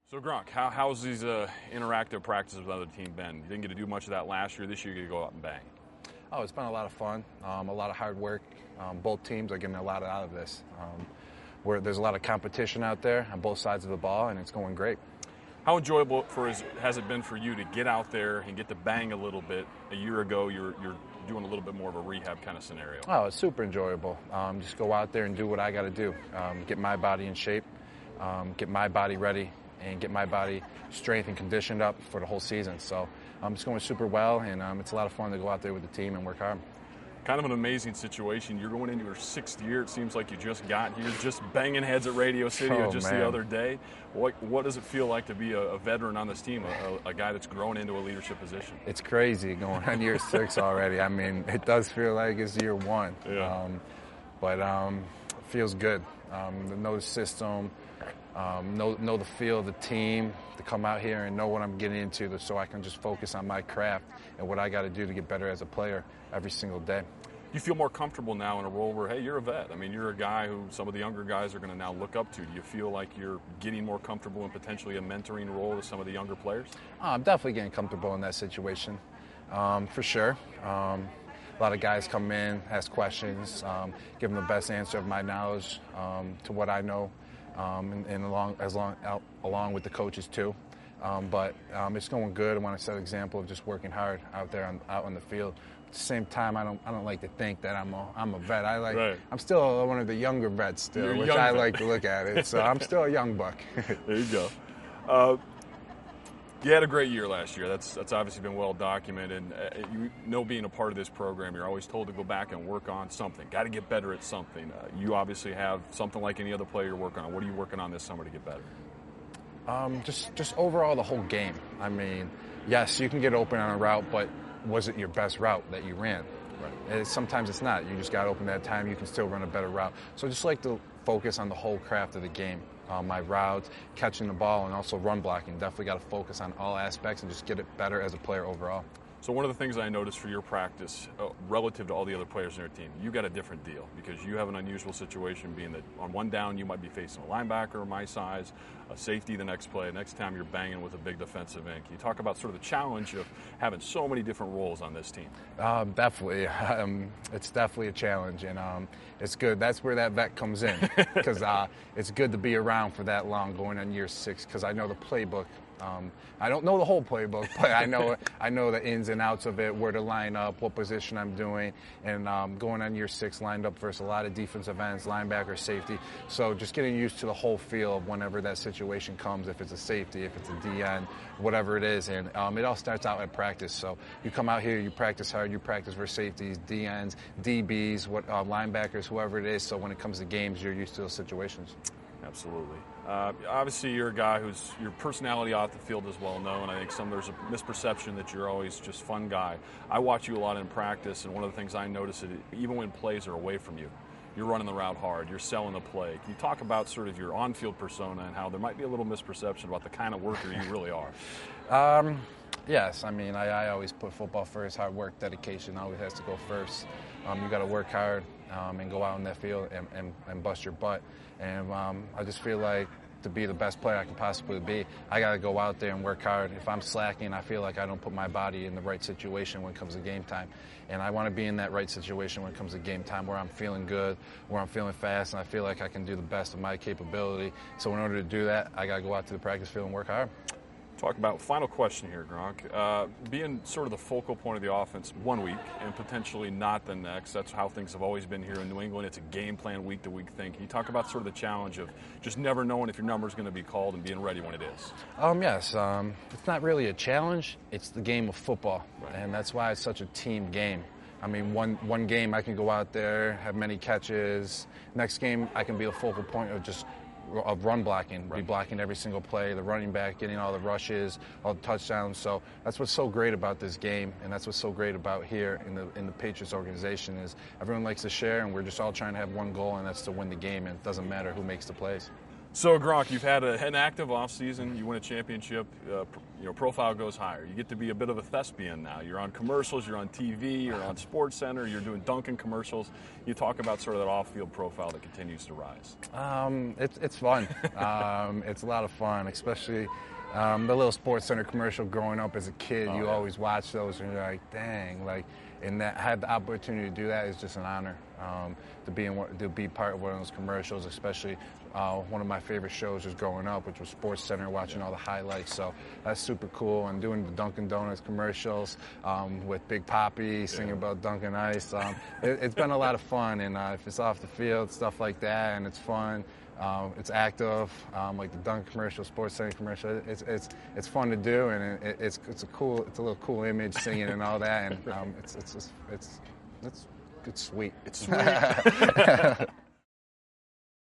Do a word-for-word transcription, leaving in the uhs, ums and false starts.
So Gronk, how, how's these uh, interactive practices with other team been? You didn't get to do much of that last year. This year you get to go out and bang. Oh, it's been a lot of fun, um, a lot of hard work. Um, both teams are getting a lot out of this. Um, where there's a lot of competition out there on both sides of the ball, and it's going great. How enjoyable for is, has it been for you to get out there and get to bang a little bit? A year ago, you're you're doing a little bit more of a rehab kind of scenario. Oh, it's super enjoyable. Um, just go out there and do what I got to do. Um, get my body in shape, um, get my body ready, and get my body strength and conditioned up for the whole season. So um, it's going super well, and um, it's a lot of fun to go out there with the team and work hard. Kind of an amazing situation. You're going into your sixth year. It seems like you just got here, just banging heads at Radio City oh, just man. the other day. What what does it feel like to be a, a veteran on this team, a, a guy that's grown into a leadership position? It's crazy going on year six already. I mean, it does feel like it's year one. Yeah. Um, but um, it feels good. Um, to know the system, um, know, know the feel of the team, to come out here and know what I'm getting into so I can just focus on my craft and what I got to do to get better as a player every single day. You feel more comfortable now in a role where, hey, you're a vet. I mean, you're a guy who some of the younger guys are going to now look up to. Do you feel like you're getting more comfortable in potentially a mentoring role with some of the younger players? Oh, I'm definitely getting comfortable in that situation, um, for sure. Um, a lot of guys come in, ask questions, um, give them the best answer of my knowledge um, to what I know, um, and, and along as long out, along with the coaches too. Um, but um, it's going good. I want to set an example of just working hard out there on, out on the field. At the same time, I don't I don't like to think that I'm a I'm a vet. I like right. I'm still one of the younger vets still, You're which young I vet. like to look at it. So I'm still a young buck. There you go. Uh, you had a great year last year. That's that's obviously been well documented. Uh, you know, being a part of this program, you're always told to go back and work on something. Got to get better at something. Uh, you obviously have something like any other player you're working on. What are you working on this summer to get better? Um, just just overall the whole game. I mean, yes, you can get open on a route, but was it your best route that you ran? Right. And sometimes it's not. You just got open that time. You can still run a better route. So just like to focus on the whole craft of the game. Uh, my routes, catching the ball, and also run blocking. Definitely got to focus on all aspects and just get it better as a player overall. So one of the things I noticed for your practice, uh, relative to all the other players in your team, you got a different deal because you have an unusual situation being that on one down you might be facing a linebacker my size, a safety the next play, next time you're banging with a big defensive end. Can you talk about sort of the challenge of having so many different roles on this team? Um, definitely. Um, it's definitely a challenge, and um, it's good. That's where that vet comes in because uh, it's good to be around for that long going on year six because I know the playbook. Um, I don't know the whole playbook, but I know I know the ins and outs of it, where to line up, what position I'm doing, and um, going on year six, lined up versus a lot of defensive ends, linebacker, safety. So just getting used to the whole feel of whenever that situation comes, if it's a safety, if it's a D N, whatever it is, and um, it all starts out at practice. So you come out here, you practice hard, you practice for safeties, D Ns, D Bs, what uh, linebackers, whoever it is. So when it comes to games, you're used to those situations. Absolutely. Uh, obviously, you're a guy whose your personality off the field is well known. I think some there's a misperception that you're always just fun guy. I watch you a lot in practice, and one of the things I notice is even when plays are away from you, you're running the route hard, you're selling the play. Can you talk about sort of your on-field persona and how there might be a little misperception about the kind of worker you really are? Um, yes, I mean, I, I always put football first. Hard work, dedication always has to go first. Um, you got to work hard um, and go out in that field and, and, and bust your butt. And um, I just feel like to be the best player I can possibly be, I got to go out there and work hard. If I'm slacking, I feel like I don't put my body in the right situation when it comes to game time. And I want to be in that right situation when it comes to game time where I'm feeling good, where I'm feeling fast, and I feel like I can do the best of my capability. So in order to do that, I got to go out to the practice field and work hard. Talk about, final question here, Gronk. Uh, being sort of the focal point of the offense one week and potentially not the next, that's how things have always been here in New England. It's a game plan week to week thing. Can you talk about sort of the challenge of just never knowing if your number is going to be called and being ready when it is? Um, yes. Um, it's not really a challenge. It's the game of football, right. And that's why it's such a team game. I mean, one one game I can go out there, have many catches. Next game I can be the focal point of just of run blocking, right. Be blocking every single play, the running back, getting all the rushes, all the touchdowns. So that's what's so great about this game, and that's what's so great about here in the in the Patriots organization is everyone likes to share, and we're just all trying to have one goal, and that's to win the game, and it doesn't matter who makes the plays. So Gronk, you've had a, an active offseason. You win a championship. Uh, pr- you know, profile goes higher. You get to be a bit of a thespian now. You're on commercials. You're on T V. You're on Sports Center. You're doing Dunkin' commercials. You talk about sort of that off-field profile that continues to rise. Um, it's it's fun. um, it's a lot of fun, especially um, the little Sports Center commercial. Growing up as a kid, Oh, you yeah. always watch those, and you're like, dang, like, and that had the opportunity to do that is just an honor. Um, to be in one- to be part of one of those commercials, especially uh, one of my favorite shows was growing up, which was Sports Center, watching all the highlights. So that's super cool. And doing the Dunkin' Donuts commercials um, with Big Papi singing Yeah. about Dunkin' Ice. Um, it, it's been a lot of fun. And uh, if it's off the field, stuff like that, and it's fun. Um, it's active, um, like the Dunkin' commercial, Sports Center commercial. It's it's it's fun to do, and it, it's it's a cool, it's a little cool image, singing and all that, and um, it's it's it's it's it's it's sweet. It's sweet.